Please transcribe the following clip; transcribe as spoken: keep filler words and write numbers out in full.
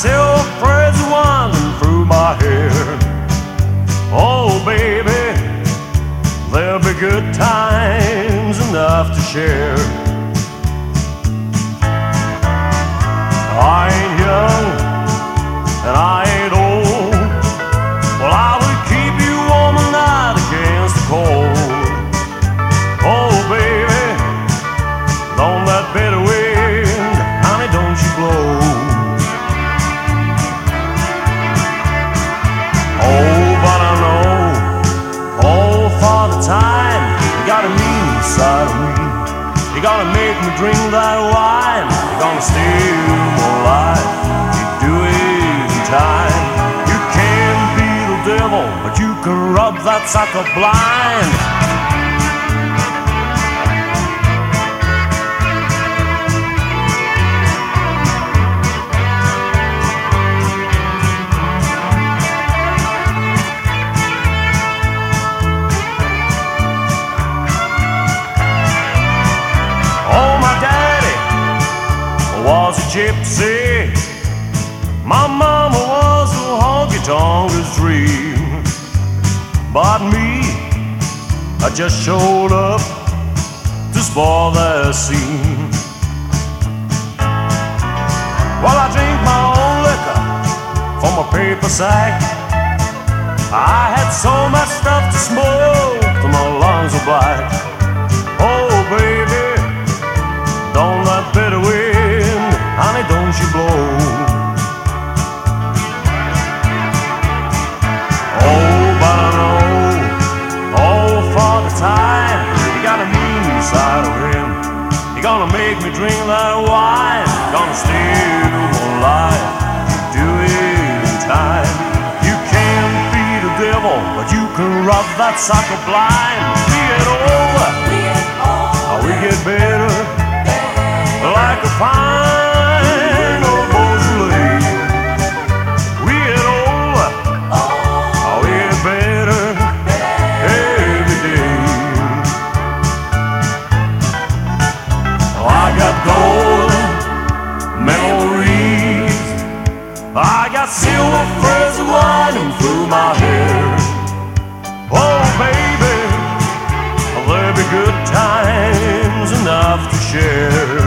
silver threads winding through my hair. Oh, baby, there'll be good times enough to share. I ain't young and I ain't old. Well, I will keep you warm at night against the cold. Oh, baby, don't that bitter wind, honey, don't you blow. Oh, but I know, all for the time, you got a mean side of me. You're gonna make me drink that wine. You're gonna steal my life. You do it in time. You can beat the devil, but you can rub that sucker blind. Was a gypsy. My mama was a honky-tonker's dream. But me, I just showed up to spoil their scene. Well, I drink my own liquor from a paper sack. I had so much stuff to smoke till my lungs were black. Oh, baby, don't that bitter wind, honey, don't you blow. Oh, but I know, all for the time, you got a mean side of him. You're gonna make me drink that wine. You're gonna steal my life. You do it in time. You can't beat the devil, but you can rub that sucker blind. We get over, we get older, we get better, like a pine or Beaujolais. We get older, oh, we get better every day. Oh, I got golden memories. I got silver threads winding through my hair. Oh, baby, there'll be good times enough to share.